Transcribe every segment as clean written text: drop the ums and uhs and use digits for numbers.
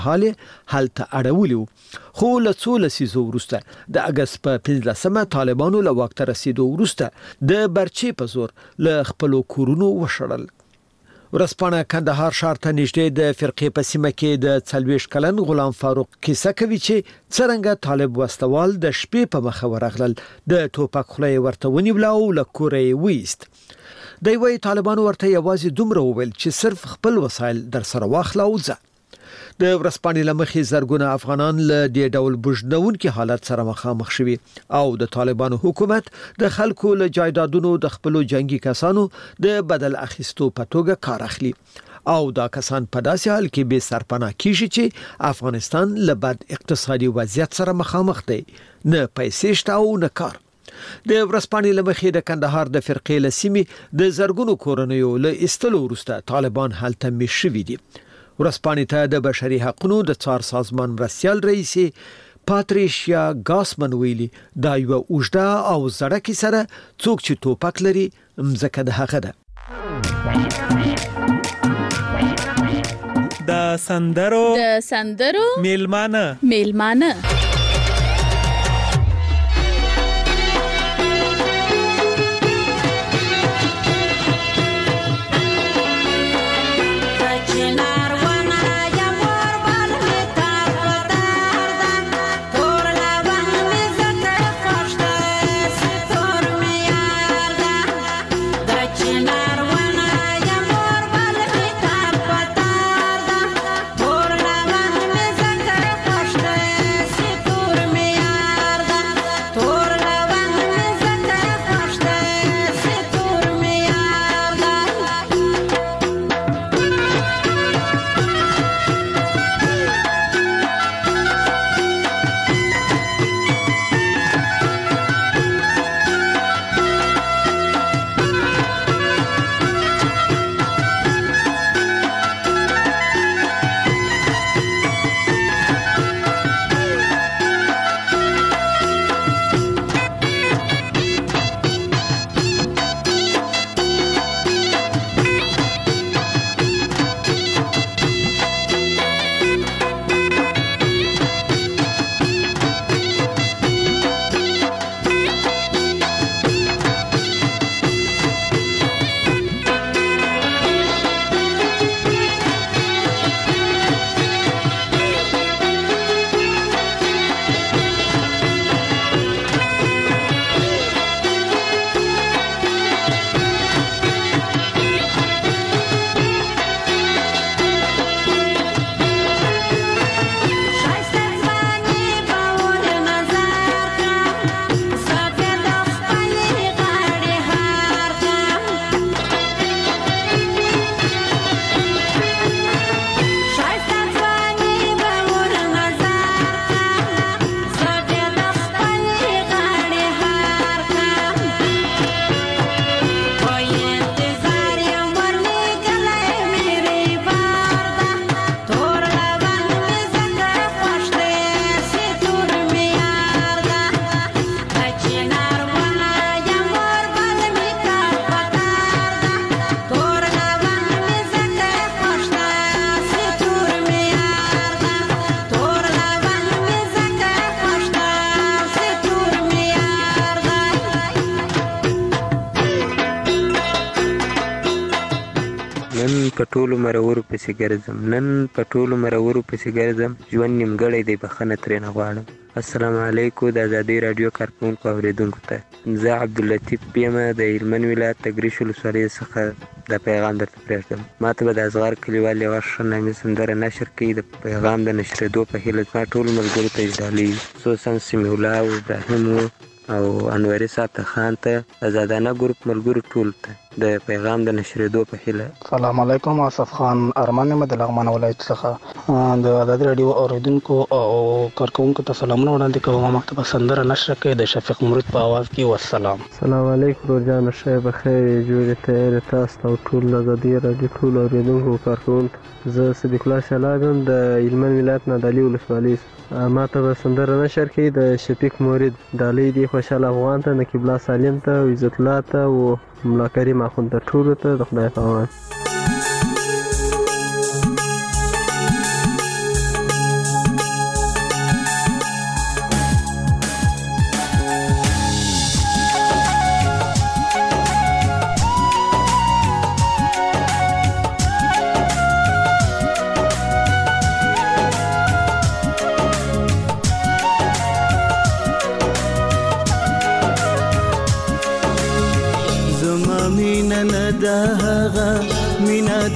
حال هلته اړولي خو له څو لسیزو وروسته د اگست په 15 طالبانو له واک ته رسیدو وروسته د برچې په زور له خپل کورونو وشړل. ورسپانه کندهار ښار ته نږدې د فرقې په سیمه کې د 40 کلن غلام فاروق کیسه کوي چې څرنګه طالب وستوال د شپې په مخه ورغلل د ټوپک خلې ورته ونیول او له کورې وېست. دوی وايي طالبانو ورته یوازې دومره وویل چې صرف خپل وسایل در سره واخله او ځه. د ورسپانې لمخې زرګونه افغانان له دې ډول بوجنونکي حالت سره مخامخ شوي او د طالبانو حکومت د خلکو له جایدادونو د خپل جنگي کسانو د بدل اخیستو په توګه کار اخلي او دا کسان په داسې حال کې به سرپناه کیږي چې افغانستان له بد اقتصادي وضعیت سره مخامخ دی، نه پیسې شته او نه کار. د ورسپانې لمخې د کندهار د فرقې لسیمې د زرګونو کورنیو له استلو وروسته طالبان هلته میشت شوي دي. ورسپانې ته د بشري حقوقو د څار سازمان مرستیال رئیس پاتریشیا ګاسمن ویلي دا یو اوږده او زړه کې سره څوک چې ټوپک لري مځکه د هغه ده. د سندرو میلمانه په ټولو مرورو پسې ګرځم ژوند نیمګړی دی، بخښنه ترېنه غواړم. السلام علیکم. د ازادۍ راډیو کارکوونکو اوریدونکو ته زه عبداللطیف یم د هلمند ولایت د ګریش ولسوالۍ څخه دا پیغام درته پرېږدم. ما ته به د ازغار کلیوال یوه ښه نامي سندره نشر کړي. د پیغام د نشرېدو په هیله زما ټولو ملګرو ته اجرالي خصوصا سمیع الله او ابراهیم او انوري ساته خان ته آزادانه ګروپ ملګرو ټول ته د پیغام د نشرېدو په هیله. السلام علیکم. آصف خان ارمان یم د لغمان ولایت څخه. د ازادۍ راډیو اوریدونکو او کارکوونکو ته سلامونه وړاندې کوم. مکتبه سندره نشر کړي د شفیق مرید په आवाज کې. والسلام. السلام علیکم روزان شه بخیر جوړه ته تاسو او ټول ازادۍ راډیو ټول اوریدونکو کارکوونکو. زه صدیق الله شلابم د هلمند ولایت نه دالی ولسوالۍ. ما ته سندره نشر کړي د شفیق مرید دالی دی خوشحال افغان ته نقیب الله سالم ته عزت الله ته او ملا کریم اخوند ته ټول ته د خدای په امان.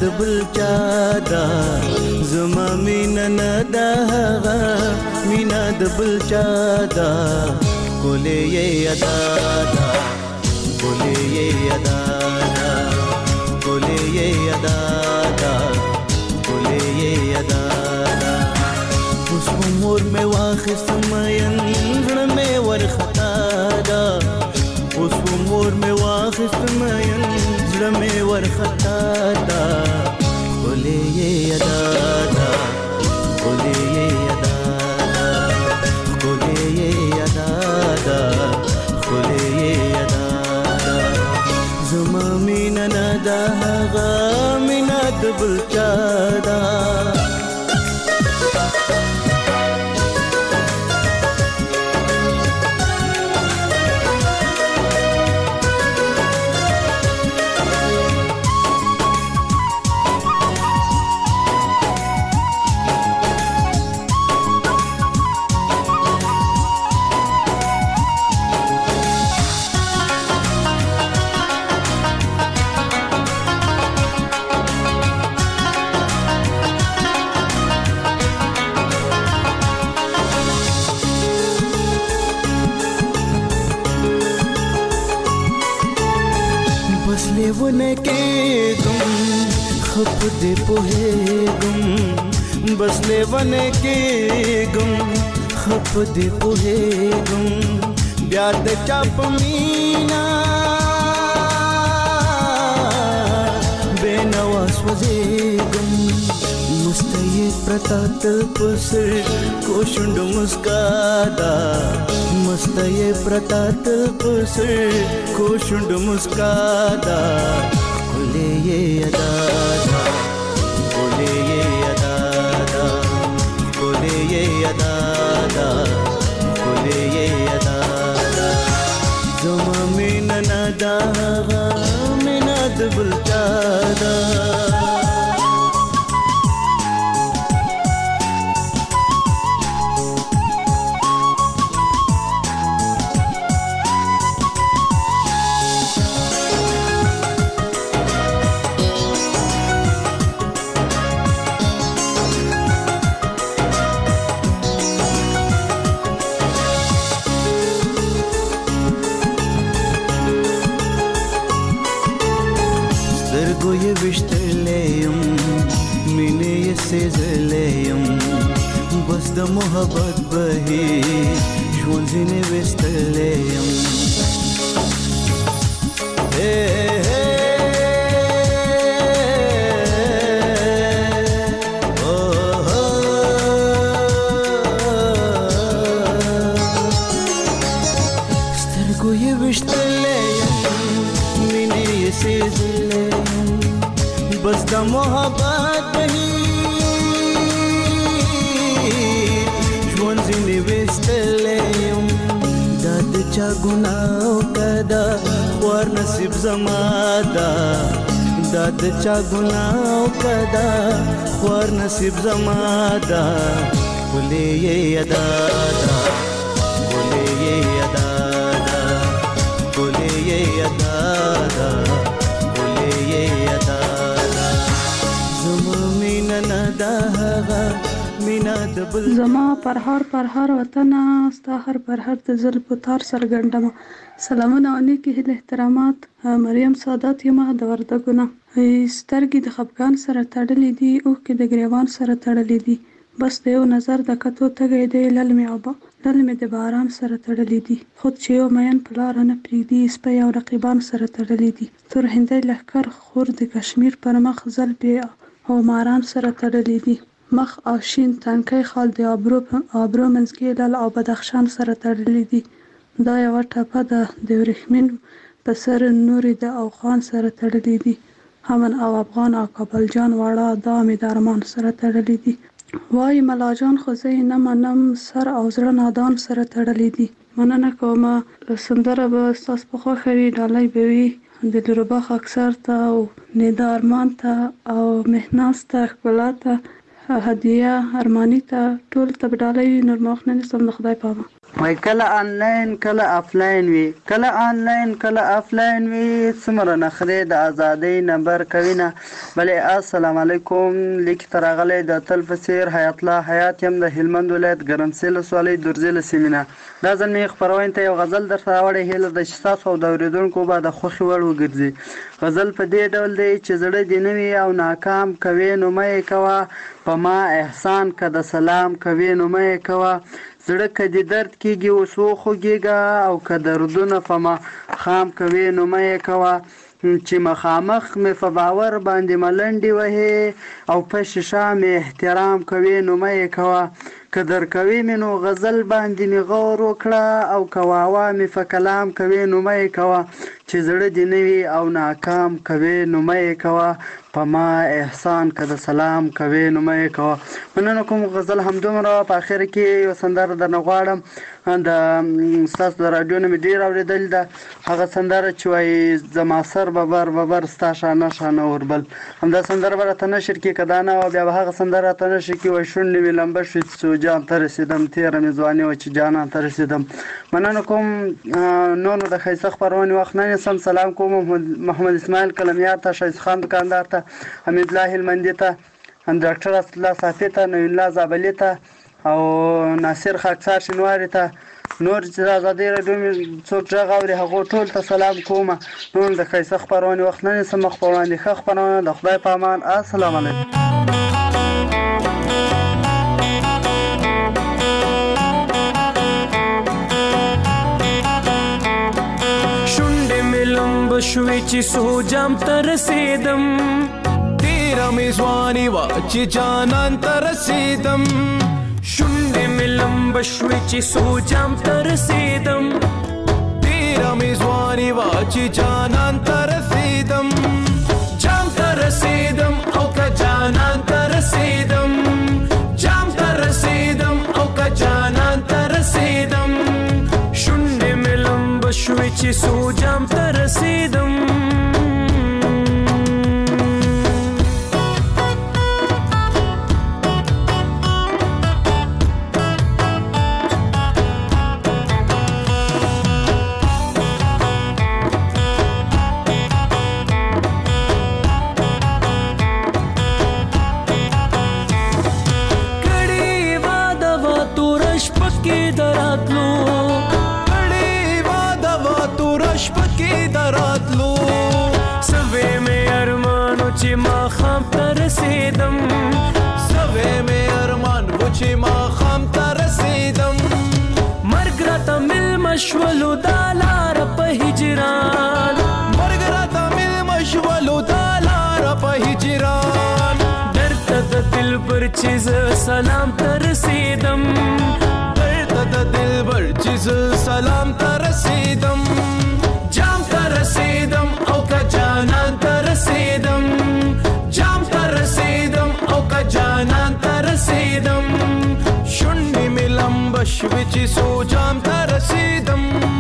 د بل چا دا زما مینا نه دا مینا د بل چا دا کولې یې ادا دا کولې یې ادا دا کولې یې ادا دا کولې یې ادا دا اوس عمر مې واخستم ین زړه مې ورختا دا اوس عمر مې واخستم ین زړه مې ورختا دا کولې یې ادا دا کولې یې ادا دا کولې یې ادا دا کولې یې ادا دا زما مینا نه دا هغه مینا د بل چا دا लेवने के गुम खप दे पोहे गुम बस लेवने के गुम खप दे पोहे गुम ब्याद चाप मीना बेनवास वजे गुम मुस्तये प्रतात पुसर कोशुंड मुस्कादा मस्तये प्रतात पुसर कोशुंड मुस्कादा कोले ये अदा दा कोले ये अदा दा कोले ये अदा दा कोले ये अदा दा जमा मीना नदा मीना दबल चादा ये विश्तलेयम मिने ये सेजलेयम बस द मोहब्बत बही ژوندونه विश्तलेयम हे हे ओ हो سترګو ये विश्तलेयम मिने ये सेजलेयम बस द मोहब्बत बही ژوندونه وستلیم داد چا ګناو کدا ور نصیب زما دا داد چا ګناو کدا ور نصیب زما دا کولې یې ادا دا کولې یې ادا دا کولې یې ادا دا کولې یې ادا زما پر هر وطن ستا هر پر هر د زل پتار سرګندم سلامونه او نیکی هیله احترامات مریم سادات یم د وردګونه سترګې د خفګان سره تړلې دي او کې د ګریوان سره تړلې دي بس د یو نظر د کتو تګې دی للمې د باران سره تړلې دي خود چې یو مین په لار نه پریږدي سپی او رقیبان سره تړلې دي تور هندۍ لښکر خور د کشمیر پر مخ زلبې او ماران سره تړلې دي مخ او شین تنکۍ خال د ابرو منځګي لل او بدخشان سره تړلې دي دا یو ټپه ده د ورېښمین په سر نوري د اوخان سره تړلې دي همن او افغان او کابل جان واړه دا مې د ارمان سره تړلې دي وای ملاجان خو زه نه منم سر او زړه نادان سره تړلې دي مننه کوم سندره به ستاسو په خوښه وي ډالۍ به وي د لورباخ اکثر ته او ندا ارمان ته او مهناز ته ښکلا ته هدیه ارمانی ته ټول ته ډالۍ نور مخ نه نسم د خدای پامه وای کله آنلاین کله آفلاین وي، کله آنلاین کله آفلاین وي، څومره نخرې د ازادۍ نمبر کوي نه. بلې السلام علیکم، لیک ته راغلی د تل په څېر حیات الله حیات یم د هلمند ولایت ګرمسیر ولسوالۍ درزي له سیمې نه. دا ځل مې خپرونې ته یو غزل درته راوړی، هیله ده چې ستاسو او د اورېدونکو به د خوښې وړ وګرځي. غزل په دې ډول دی چې زړه دې نه وي او ناکام کوې نو مه یې کوه، په ما احسان که د سلام کوې نو مه یې کوه، زړه که دې درد کېږي اوس وخوږېږه، او که دردونه په ما خام کوې نو مه یې کوه، چې مخامخ مې په باور باندې ملنډې وهې او په شیشه مې احترام کوې نو مه یې کوه، که درکوي مې نو غزل باندې مې غور وکړه، او که واوا مې په کلام کوې نو مه یې کوه، چې زړه دې نه وي او ناکام کوې نو مه یې کوه، په ما احسان که د سلام کوې نو مه یې کوه. مننه کوم غزل همدومره. په اخر کې یو سندره درنه غواړم، د ستاسو د راډیو نه مې ډېر اورېدلې ده، هغه سندره چې وایي زما سر ببر ببر ستا شانه شانه اوربل، همدا سندره به راته نشر کړي، که دا نه وه بیا به هغه سندره راته نشر کړي، وایي شونډې مې لمبه شوې چې جان ته رسېدم، تېره مې ځواني وه چې جانان ته رسېدم. مننه کوم. نور نو د ښایسته خپرونې وخت نه نیسم. سلام کوم محمد اسماعیل کلمیار ته، ښایست خان دکاندار ته، حمید الله هلمندي ته، ډاکټر اسدالله صافي ته، نوین الله زابلي ته، او ناصر خاکسار شینواري ته، نور چې د ازادۍ راډیو مې څوک غږ اوري هغو ټول ته سلام کوم. نور د ښایسته خپرونې وخت نه نیسم، مخ په وړاندې ښه خپرونه. د خدای په امان. السلام علیکم. شونډې مې لمبه شوې چې سوجام ته رسېدم، تیره مې ځواني وه چې جانان ته رسېدم، شونډې مې لمبه شوې چې سوجام ته رسېدم، تیره مې ځواني وه چې جانان ته رسېدم، جام ته رسېدم او که جانان ته رسېدم، جام ته رسېدم او که جانان ته رسېدم، شونډې مې لمبه شوې چې سوجام ته رسېدم. رسیدم سوې مې ارمان و چې ما خام ته رسیدم، مرګ راته ملمه شولو دا لاره په هجران، مرګ راته ملمه شولو دا لاره په هجران، درته د دلبر چې زه سلام ته رسیدم، درته د دلبر چې زه سلام ته رسیدم، جام ته رسیدم او که جانان ته رسیدم، جام ته رسیدم او که جانان ته رسیدم، شونډې مې لمبه شوې چې سو جام ته رسیدم.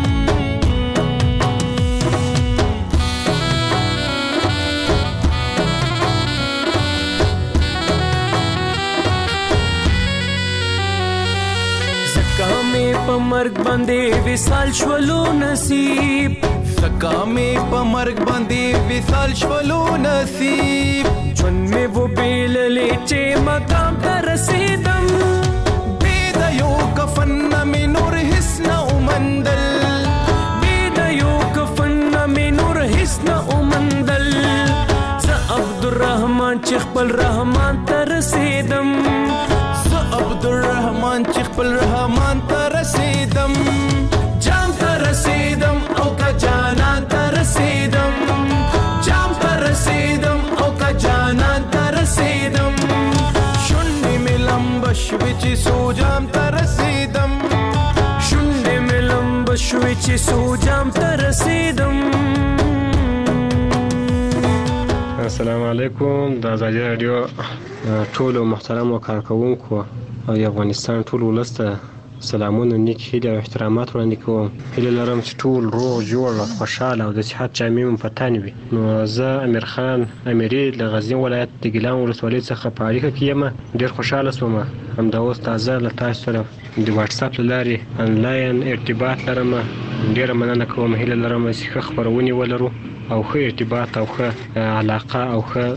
زکه مې په مرګ باندې وصال شولو نصیب، زکه مې په مرګ باندې وصال شولو نصیب، ژوند مې و بیللې چې مقام ته رسیدم، بې د یو کفن نه مې نور هیڅ نه ومندل، بې د یو کفن نه مې نور هیڅ نه ومندل، زه عبدالرحمن چې خپل رحمان ته رسیدم، زه عبدالرحمن چې خپل رحمان ته رسیدم، جام ته رسیدم او که جانان ته رسیدم، جام ته رسیدم او که جانان ته رسیدم، شونډې مې لمبه شوې چې سو جام ته رسیدم، شونډې مې لمبه شوې چې سو جام ته رسیدم. السلام علیکم. د ازادي راډیو ټولو محترمو کارکونکو او افغانستان ټول ولس ته سلامونه نیک هیله او احترامات وړاندې کوم. هیله لرم چې ټول روغ جوړ او خوشاله او د صحت جامې مو په تن وي. نو زه امیر خان امیري له غزنی ولایت د ګیلان ولسوالۍ څخه په اړیکه کې یم. ډېر خوشاله شوم همدا اوس تازه له تاسو سره د واتس اپ له لارې انلاین ارتباط لرم. ډېره مننه کوم. هیله لرم چې ښه خپرونې ولرو او ښه ارتباط او ښه علاقه او ښه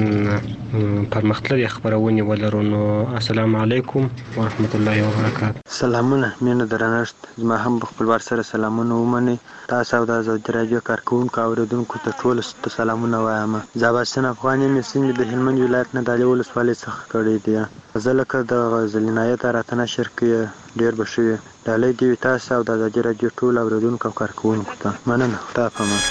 پرمختللې خپرونې ولرو. نو السلام علیکم ورحمت الله وبرکاته. سلامونه مینه درنښت. زما هم په خپلوار سره سلامونه ومنئ. تاسو او د آزادي راډیو کارکوونکو او اوریدونکو ته ټولو ته سلامونه وایم. زه عباسین افغان یم. سیند د هلمند ولایت نه د علي ولسوالۍ څخه کړی دی. زه لکه د غزل عنایت راته نشر کې ډېر به ښه وي. ډالۍ دې وي تاسو او د آزادي راډیو ټولو اوریدونکو او کارکوونکو ته. مننه. خدا پامان.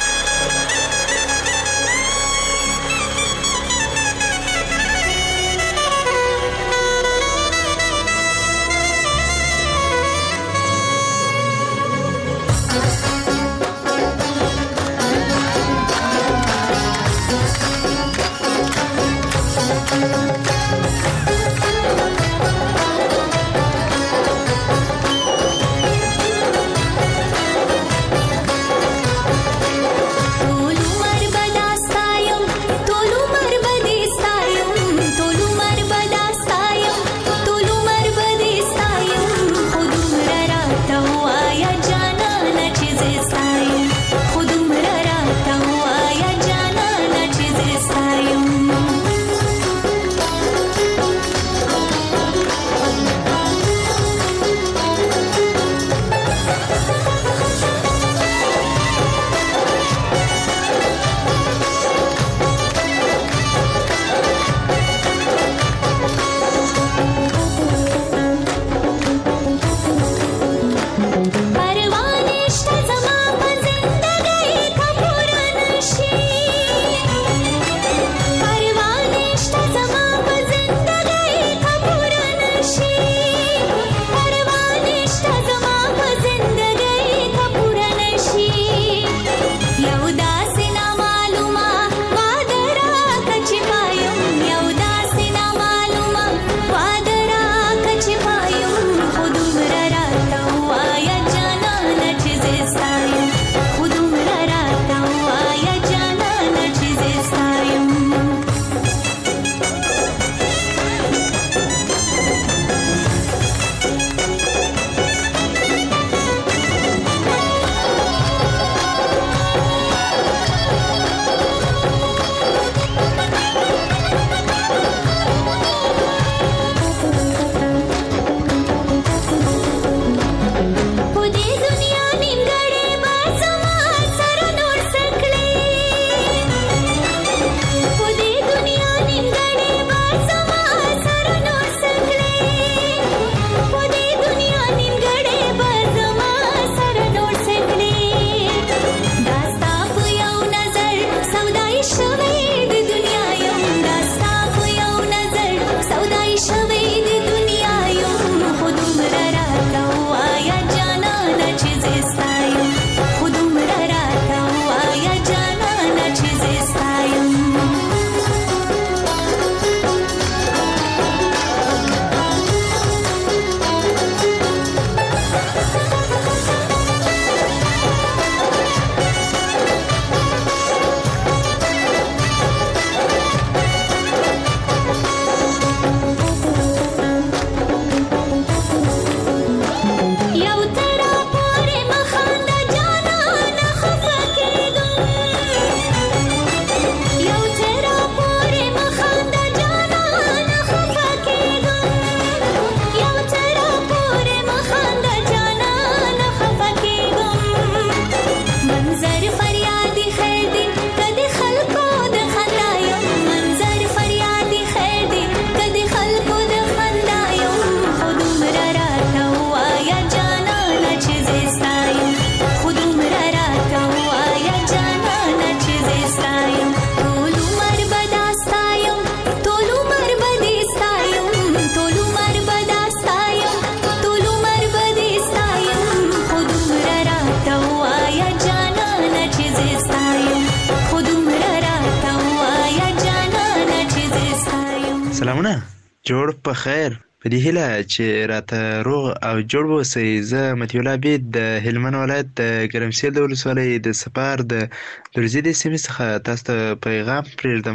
سلامونه. جوړ په خیر. په دې هیله چې راته روغ او جوړ اوسئ. زه مطیع الله عبید د هلمند ولایت د ګرمسیر د ولسوالۍ د سپار د درزي د سیمې څخه تاسو ته پیغام پرېږدم.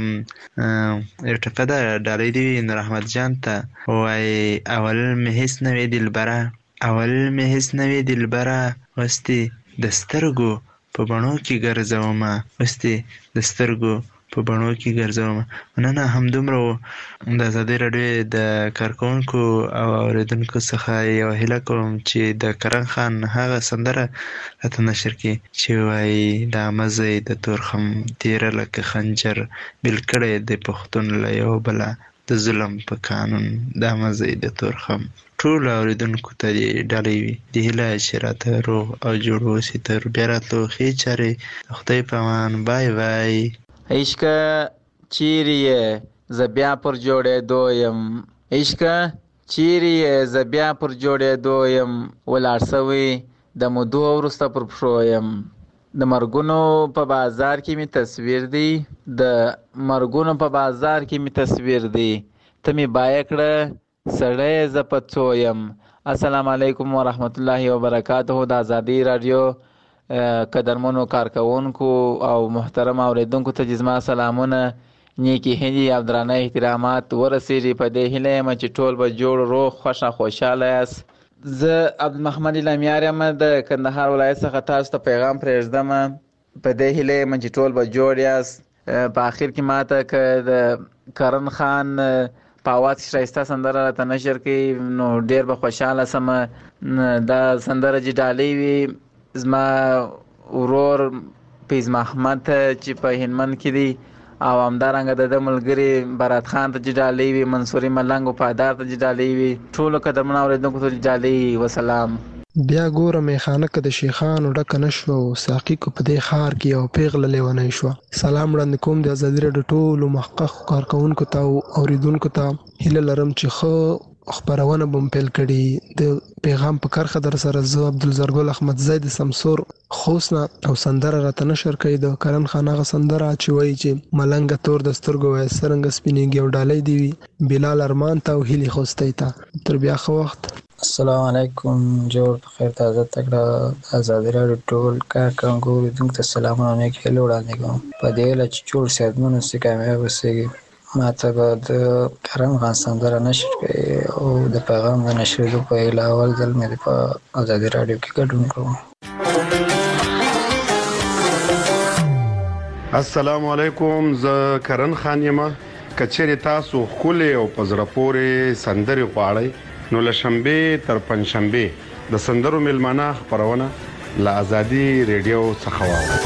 یو ټپه ده، ډالۍ دې وي نور احمد جان ته. وایي اول مې هېڅ نه وې دلبره، اول مې هېڅ نه وې دلبره، اوس دې د سترګو په بڼو کې ګرځومه، اوس دې د سترګو په بڼو کې ګرځومه. مننه. همدومره و. د ازادۍ راډیو د کارکوونکو او اورېدونکو څخه یوه هیله کوم چې د کرن خان هغه سندره راته نشر کړي چې وایي دا مزی د تورخم تیره لکه خنجر بیل کړی د پښتون له یو بله د ظلم په قانون، دا مزی د تورخم. ټولو اورېدونکو ته دې ډالۍ وي. د هیله چې راته روغ او جوړ اوسي. تر بیا راتلو ښې چارې. د خدای په امان. بای بای. عشقه چیرې یې زه بیا پر جوړېدو یم، عشقه چیرې یې زه بیا پر جوړېدو یم، ولاړ سوی د مودو وروسته پر پښو یم. د مرګونو په بازار کې مې تصویر دی، د مرګونو په بازار کې مې تصویر دی، ته مې بایه کړه سړی زه په څو یم. السلام علیکم ورحمت الله وبرکاته. د ازادۍ راډیو قدرمنو کارکوونکو او محترم اوریدونکو ته زما سلامونه، نیکی هیلې او درانه احترامات ورسېږي. په دې هیله یم چې ټول به جوړ روغ خوښه خوشحاله یاست. زه عبدالمحمد الامیار یم د کندهار ولایت څخه تاسو ته پیغام پرېږدم. په دې هیله یم چې ټول به جوړ یاست. په آخر کې ماته که د کرن خان په اواز کې ښایسته سندره راته نشر کړي نو ډېر به خوشحاله سم. دا سندره چې ډالۍ وي زما ورور فیض محمد ته چې په هلمند کې دی، او همدارنګه د ده ملګري برات خان ته چې ډالۍ وي، منصوري ملنګ وفادار ته چې ډالۍ وي، ټولو قدرمنو اورېدونکو ته ډالۍ. وسلام. بیا ګوره میخانه که د شیخانو ډکه نه شوه او ساقي کو په دې ښار کې یو پیغله لیونی شوه. سلام وړاندې کوم د ازادي راډیو ټولو محققو کارکوونکو ته او اورېدونکو ته. هیله لرم چې ښه خپرونه به م پیل کړي. د پیغام په کرښه در سره زه عبدالزرګل احمدزی د سمسور خوست نه او سندره راته نشر کوي د کرن خان هغه سندره چې وایي چې ملنګه تور د سترګو وایي څرنګه سپینېږي او ډالۍ دې وي بلال ارمان ته او هیلې خوستی ته. تر بیا ښه وخت. السلام علیکم. جوړ بخیر تازه تکړه ازادي راډیو ټول کارکوونکو اورېدونکو ته سلامونه او نیکې هیلې وړاندې کوم. په دې هیله چې جوړ صحتمند اوسئ، کامیاب اوسئ. ما ته به د کرن خان سندره نشر کړي او د پیغام د نشرېدو په هیله اول ځل مې په ازادي راډیو کې ګډون کوم. السلام علیکم. زه کرن خان یم. که چیرې تاسو ښکلې او په زړه پورې سندرې غواړئ نو له شنبې تر پنجشنبې د سندرو میلمانه خپرونه له ازادي ریډیو څخه واورئ.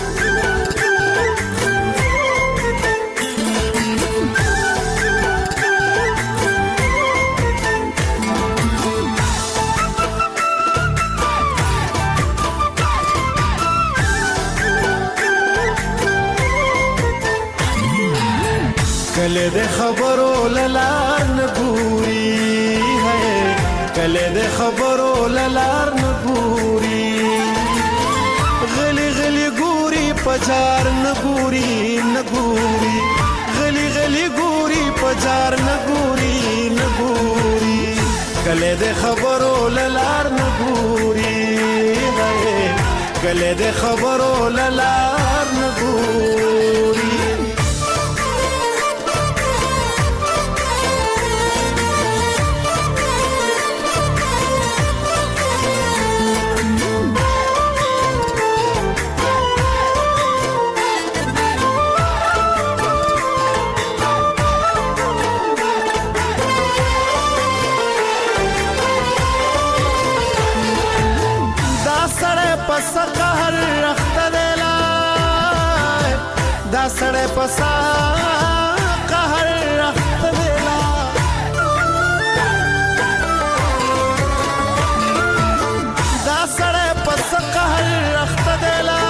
کله د خبرو للار نه ګوري، کله د خبرو للار نه ګوري، غلی غلی ګوري پجار نه ګوري نه ګوري، غلی غلی ګوري پجار نه ګوري نه ګوري، کله د خبرو للار نه ګوري، کله د خبرو للار نه ګوري. دا سړی پسا قهر رخت دیلا، دا سړی پسا قهر رخت دیلا،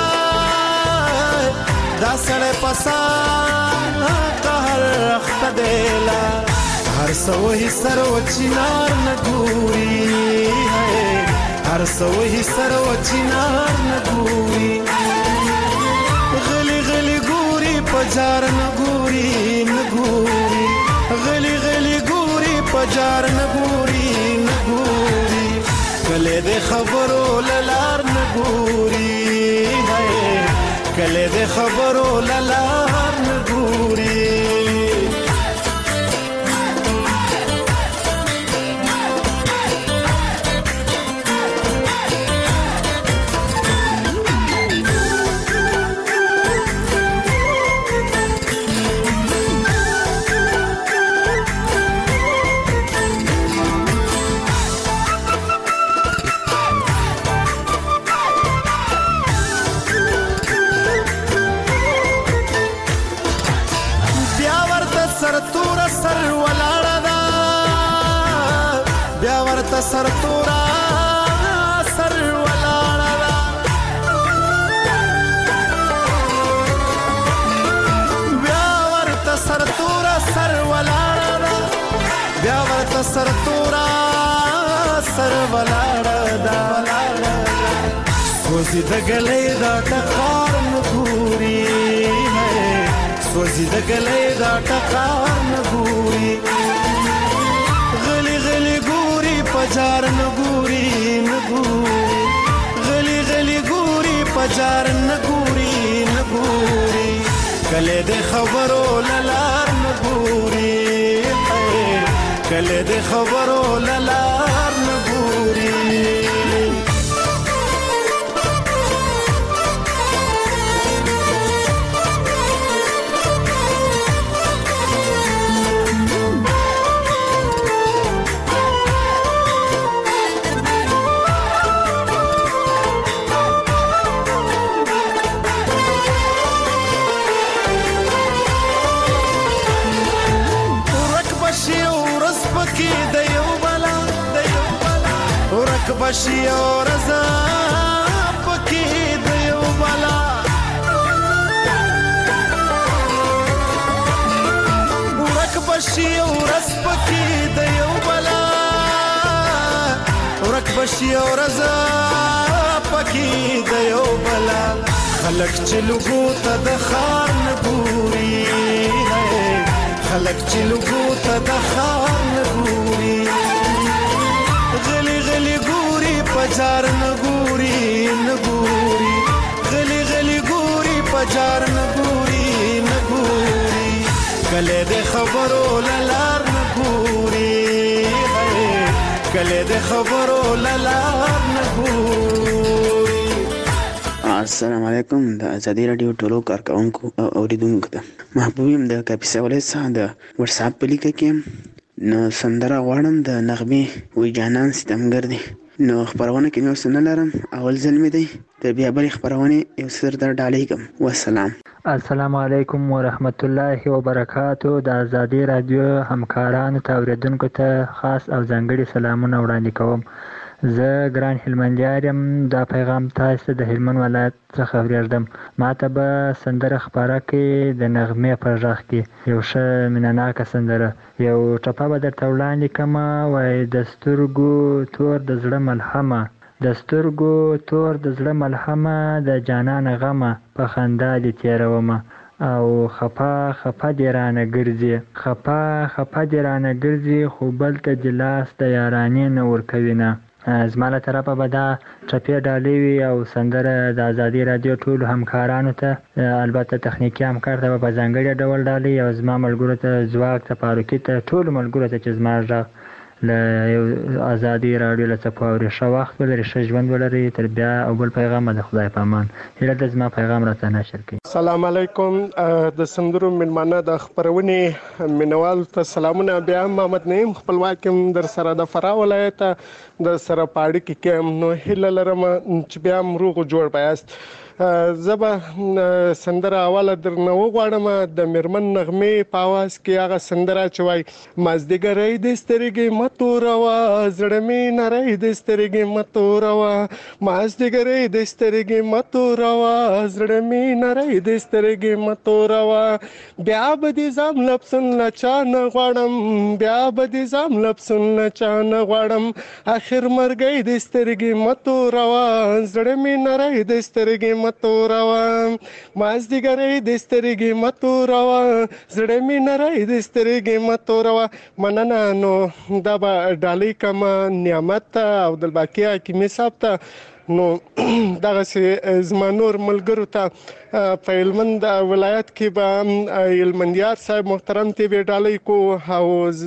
دا سړی پسا قهر رخت دیلا، هر سوهی سرو چنار نګوري، هر سوهی سرو چنار نګوري، غلی غلی ګوري پجار نګوري نګوري، غلی غلی ګوري پجار نګوري کله د خبرو لار نه ګوري کله د خبرو لار نه ګوري سر تورا سر ولاړه دا بیا ورته سر تورا سر ولاړه دا بیا ورته سر تورا سر ولاړه دا سوزي د ګلې دا ټکار نګوري سوزي د ګلې دا ټکار نګوري پجار نګوري نګوري غلي غلي ګوري پجار نګوري نګوري کله د خبرو لار نګوري کله د خبرو لار نګوري بشي او رضا پکې د یو بلا ورک بشي او رس پکې د یو بلا ورک بشي او رضا پکې د یو بلا خلک چې لګو ته د خار نه ګوري خلک چې لګو ته د خار نه ګوري غلي غلي پجار نګوري نګوري غلي غلي ګوري پجار نګوري نګوري کله د خبرو لار نګوري کله د خبرو لار نګوري. السلام علیکم. د ازادي رادیو ټولو کارکونکو او اوریدونکو ته محبوبیم د کاپیسا ولایت د واتس اپ په لیکه کې نو سندره غواړم د نغمې وی جانان ستمګر دی. نو خبرونه کې نو سن لرم اول ځل مې دی د بیا بل خبرونه یو سر در علیکم والسلام. السلام علیکم ورحمت الله وبرکاتو. د ازادي رادیو همکارانو ته اوریدونکو ته خاص او ځانګړي سلامونه وړاندې کوم. زه ګران هلمندیار یم. دا پیغام تاسو د هلمند ولایت څخه اوریدم. ماته به سندره خبره کې د نغمې په غږ کې یو ښه مینهناکه سندره یو ټپه به درته وړاندې کړمه. وایي د سترګو تور د زړه ملهمه د سترګو تور د زړه ملهمه د جانان غمه په خندا دې تېرومه او خفه خفه دې رانه ګرځي خفه خفه دې رانه ګرځي خو بل ته دې لاس د یارانې نه ورکوي نه. زما له طرفه به دا ټپې ډالۍ وي او سندره د ازادي رادیو ټولو همکارانو ته البته تخنیکي همکار ته به په ځانګړي ډول ډالۍ او زما ملګرو ته ځواک ته فاروقي ته ټولو ملګرو ته چې زما غږ له ازادي رادیو له څخه اوري ښه وخت ولري ښه ژوند ولري. تر بیا او بل پیغام د خدای په امان هیله ده زما پیغام راته نشر کړي. السلام علیکم. د سندرو ملمانه د خبرونې مینوال ته سلامونه. بیا محمد نعیم خپلواک در سره د فراه ولایت د سره پاړی کې کوم نو هیله لرم چې بیا روغ جوړ پایاست. زبا سندره اوله درنه وغواړم د میرمن نغمې په اواز کې هغه سندره چې وایي مازدیګرۍ د سترګې متوروا زړه مې نری د سترګې متوروا مازدیګرۍ د سترګې متوروا زړه مې نری د سترګې متوروا بیا به دې ځم لپسن له چا نه غواړم بیا به دې ځم لپسن له چا نه غواړم اخر مرګۍ د سترګې متوروا زړه مې نری د سترګې متوروا مازدیګرې د سترګې متوروا زړه مې نری د سترګې متوروا مننه. نو دا به ډالۍ کما نعمت او د باقی حکیمي صاحب ته نو دغه زما نور ملګرو ته په هلمند ولایت کې به هلمندیار صاحب محترم ته به ډالۍ کو او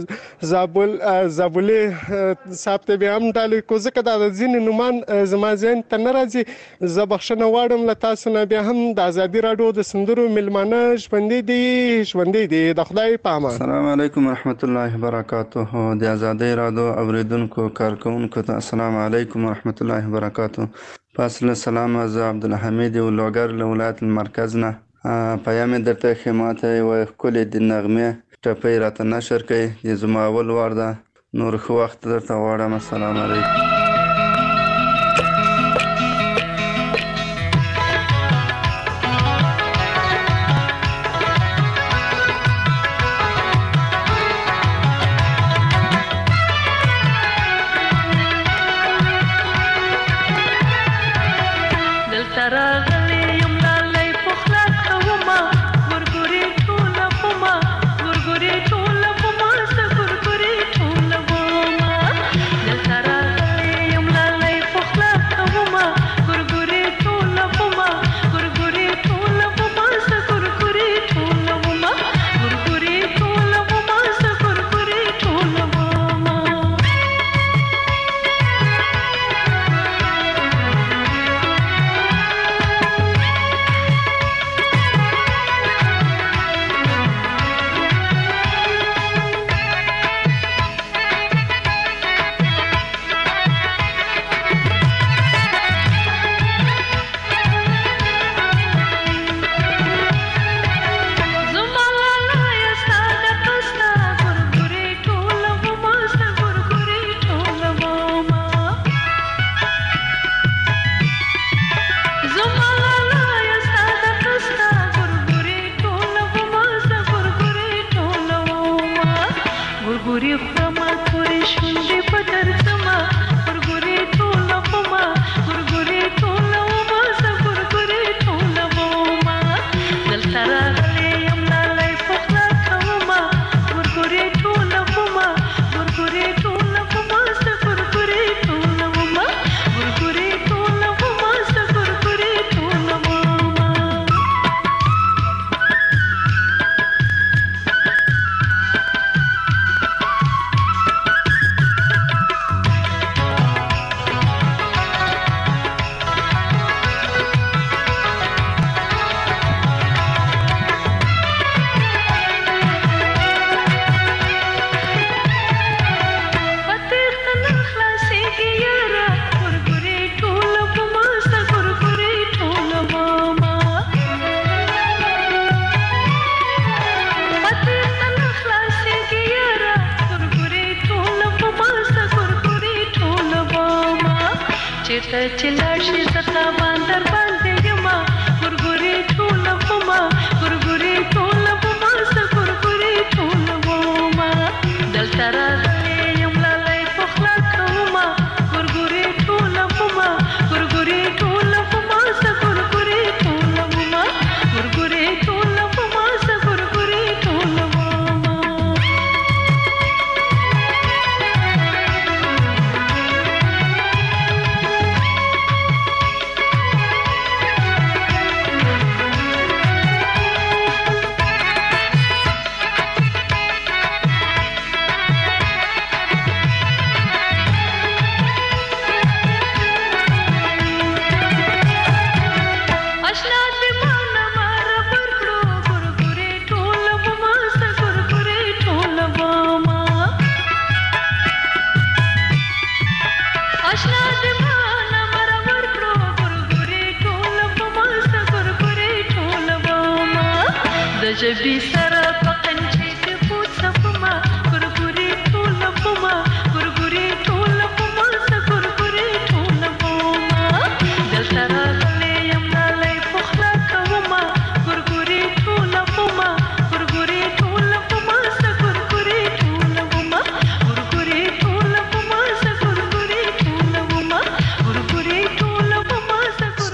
زابلې صاحب ته به هم ډالۍ کو ځکه دا د ځینې نومان زما ذهن ته نه راځي. زه بخښنه غواړم له تاسو نه. بیا هم د ازادي راډیو د سندرو میلمانه ژوندي دي د خدای په امان. السلام علیکم ورحمت الله وبرکاته. د ازادي راډیو اوریدونکو کارکونکو ته السلام علیکم ورحمت الله وبرکاته. فاصله سلام. از عبدالحمید ولوګر له ولایت المرکز نه پیام درته خدمت و کل د نغمه ټپې راته نشر کړي. زما اول وار ده. نور خو وخت درته غواړم. السلام علیکم.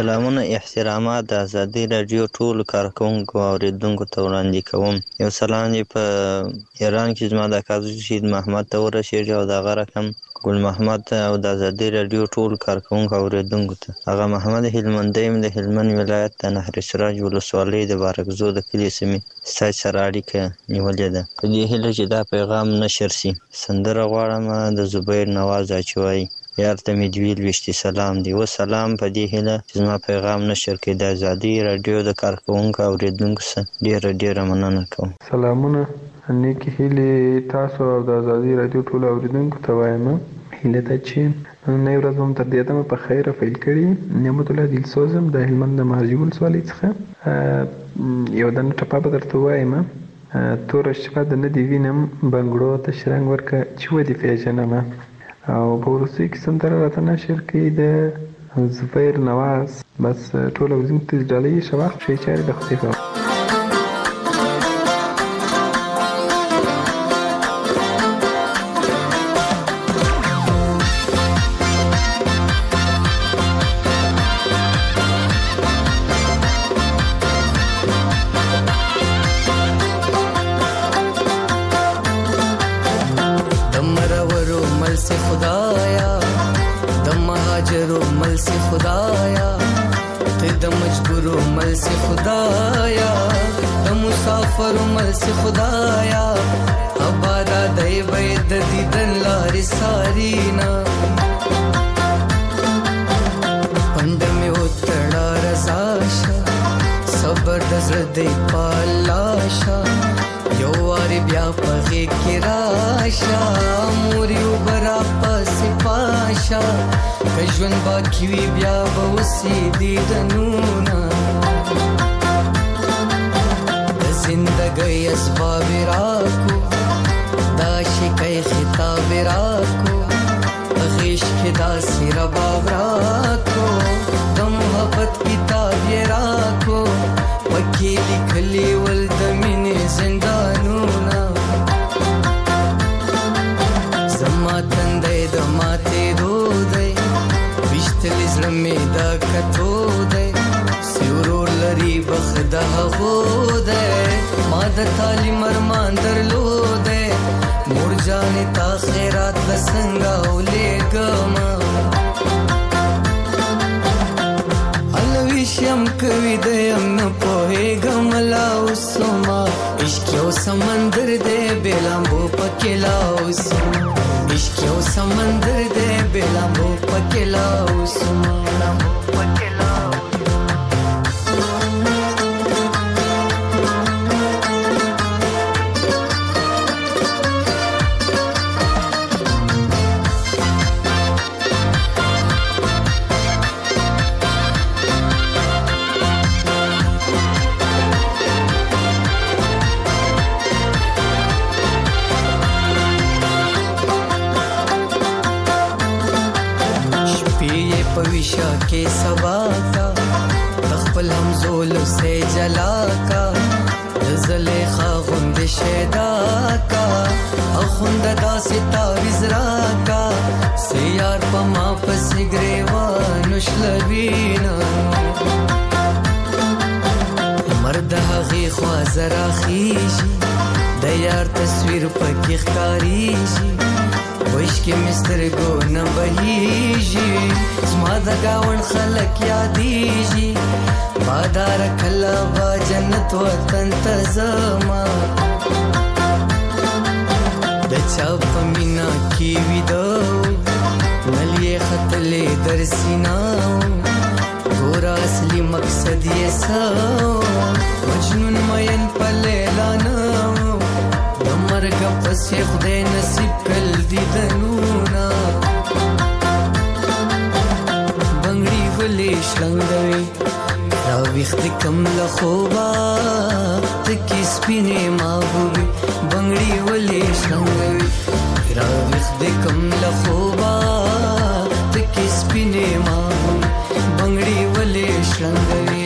سلامونه احترامات د ازادي رادیو ټولو کارکونکو او اوریدونکو ته وړاندې کوم. یو سلام یې په ایران کې زما د کاظم شهید محمد ته ورسېږي او دغه رقم ګل محمد او د ازادي رادیو ټول کارکونکو او اوریدونکو ته. هغه محمد هلمندی د هلمند ولایت د نهر سراج ولسوالۍ د بارکزو د کلي سیمې ستاسو سره اړیکه نیولې ده. په دې هیله چې دا پیغام نشر شي. سندره غواړم د زبیر نواز اچوي یار ته مې دوی لوشتي سلام دی. و سلام په دې هیله چې زما پیغام نشر کړي. د ازادي رادیو د کارکونکو او اوریدونکو سره ډیره مننه کوم. سلامونه نیکی هیلې تاسو او د ازادي رادیو ټول اوریدونکو ته وایم. هیله ده چې نن ورځ هم تر دې دمه په خیره پیل کړي. نعمت الله دلسوزم د هلمند د مارجې ولسوالۍ څخه یو دنه ټپه به درته ووایم. توره شپه د نه دې وینم بنګړو ته شرنګ ورکه چې ودې پیژنمه. او په وروستۍ کې سندره راته نشر کړي د زبیر نواز. بس ټول اوریدونکو ته ډالۍ ښه وخت ښې چارې د خدای په خدایا ابادا دای بيد دیدن لارې سارینا پند می وتړه رضاشا صبر د زړه دی پالاشا یو واری بیا پغې کې راشا موري وبرا پس پاشا کژون باقی وی بیا بوسی دیدنونا زندگی اسباب راکو دا شکای خطاب راکو غیش کی دا سی رباب راکو د محبت کتاب راکو پکی لیکلی ول د مینې زندانونا زما تندې د ماته دودې وشتل زلمې دا کتو دې سیورو لري بخدا غوده ما د تعلیم ارمان درلوده مور جانې تا خیرات لسنګا ولېګما الویشم کوي د یم نه پوهېږم لا اوسما عشق یو سمندر دی بېلامبو پکې لا اوسما عشق یو سمندر دی بېلامبو پکې لا اوسما पविशा के सबा का तखपल हम जोल से जला का ज़लेखा गुंद शेदा का अखुंद दा सिता विजरा का से यार पमा पस ग्रेवा नुशलबीना मर्द हगी ख्वाजरा खीजी द यार तस्वीर पकी खकारीजी وش کې مستر ګو نه بهيږي زما د گاون خلک یادېږي بادار کله با جنت وطن ته زما د چا په مینا کې ویدو نلې خطلې در سیناو ګور اصلي مقصد یې سو مجنون مین په لیلا نو مرګ پس خدای نصیب کل دیدنونا بنگړي ولې شلنګوي را وخت کم له خوبا تکي سپینې محبوبي بنگړي ولې شلنګوي را وخت کم له خوبا تکي سپینې محبوبي بنگړي ولې شلنګوي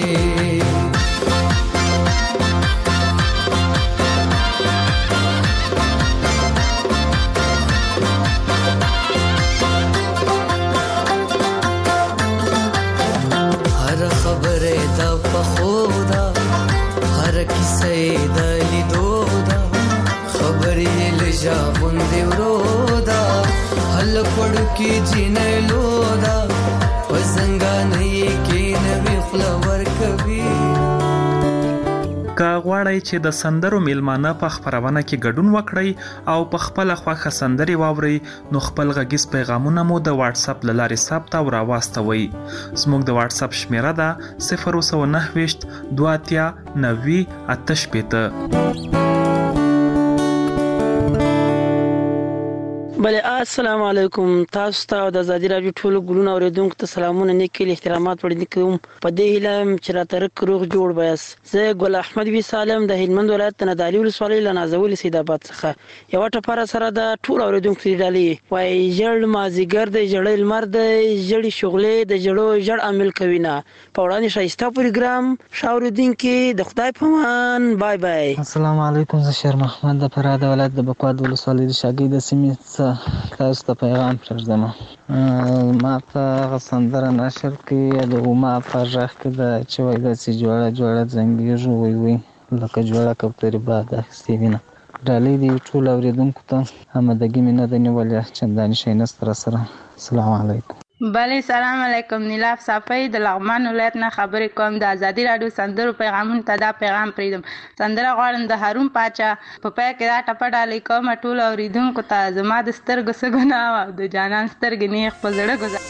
که غواړئ چې د سندرو میلمانه په خپرونه کې ګډون وکړئ او په خپله خوښه سندرې واورئ نو خپل غږیز پیغامونه مو د واتس اپ له لارې ثبت او راواستوئ. زموږ د واتس اپ شمیره ده 029 28 90 88. بله السلام علیکم. تاسو ته د آزادي راډیو ټولو ګلونه اوریدونکو ته سلامونه نیکې احترامات وړاندې کوم. په دې هیله چې راته روغ جوړ بیاست. زه ګل احمد وی سالم د هلمند ولایت نادعلي ولسوالۍ له نازولې سید آباد څخه یوه ټپاره سره د ټول اوریدونکو ډالۍ وایي ژړ مازیګر د ژړې لمر د ژړې شغلې د ژړو ژړ عامل کوي نه په وړاندې ښایسته پروګرام ښه اورېدونکي د خدای په امان. بای بای. السلام علیکم. زه شیر محمد د فراه د ولایت د بکواد ولسوالۍ د شاګۍ د سیمې تاسو ته پیغام پرېږدم. ما ته هغه سندره نشر کړي د ما په غږ کې ده چې وایي داسې جوړه جوړه زنګېږو وی وی لکه جوړه کوترې باد اخیستې وینه. ډالۍ د ټولو اورېدونکو ته آمادګي مې نه ده نیولې چندانې شی نشته راسره. السلام علیکم. بله سلام علیکم. نیلاف صافی د لغمان ولایت نه خبرې کوم. د آزادي راډیو سندرو پیغامونو ته دا پیغام پرېږدم. سندره غواړم د هارون پاچا په پای کې دا ټپه ډالۍ کوم ټولو اورېدونکو ته. زما د سترګو څه ګناه وه او د جانان سترګې نیغ په زړه ګذر.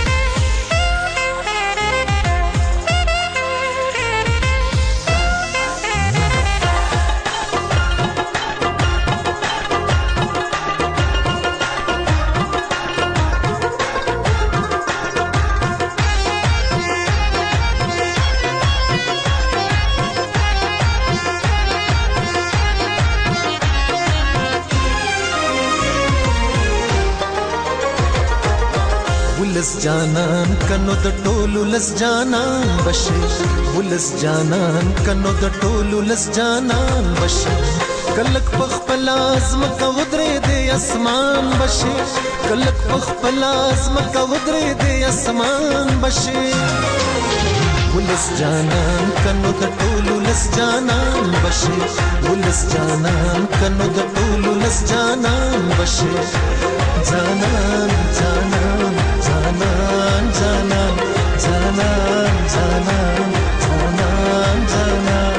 ولس جانان کنو د ټولو لس جانان بشي ولس جانان کنو د ټولو لس جانان بشي کلک پخپل ازم کا ودرې د اسمان بشي کلک پخپل ازم کا ودرې د اسمان بشي ولس جانان کنو د ټولو لس جانان بشي ولس جانان کنو د ټولو لس جانان بشي جانان جانان جانان جانان جانان جانان جانان جانان.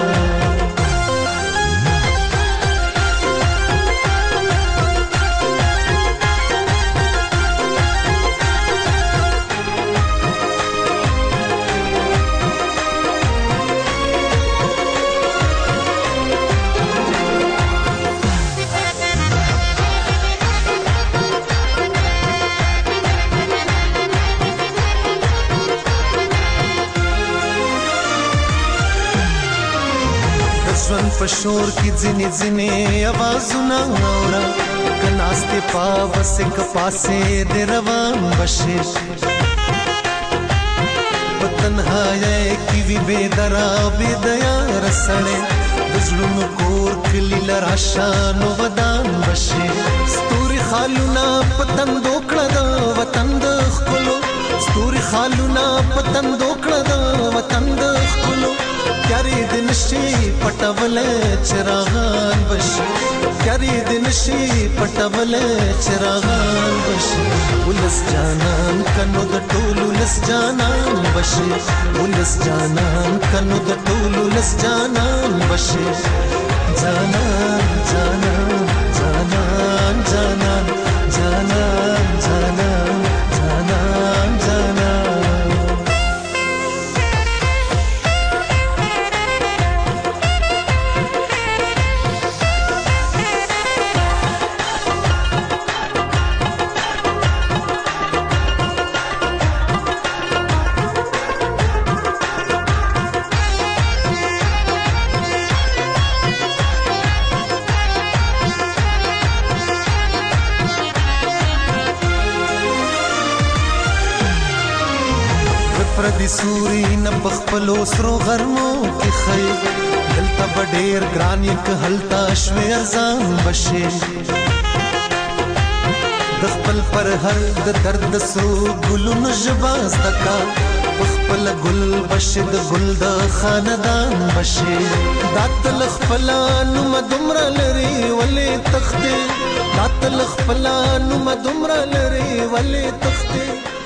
ژوند په شور کې ځینې ځینې آوازونه اورم که ناستې په وسې که پاسې دې روان بشې په تنهایۍ کې وي بې دره بې دیاره سړی د زړونو کور کلي له راشه نو ودان بشې ستوري خالونه په تندو کړه د وطن د ښکلو ستوري خالونه په تندو کړه د وطن د ښکلو یاري د نشي پټول چراغان بشي یاري د نشي پټول چراغان بشي ولس جانان کنو د ټولو لس جانان بشي ولس جانان کنو د ټولو لس جانان بشي جانان جانان جانان جانان جانان جانان جانان جانان. پردي سوري نه بخپلو سرو غرمو کې خي دلته بډېر ګران یک هلتا شوي ارزان بشي د خپل پر هر د درد سرو ګلونو ژباز دکا خپل ګل بشي د ګل د خاندان بشي داتل خپل نو مدمر لري ولې تخته داتل خپل نو مدمر لري ولې تخته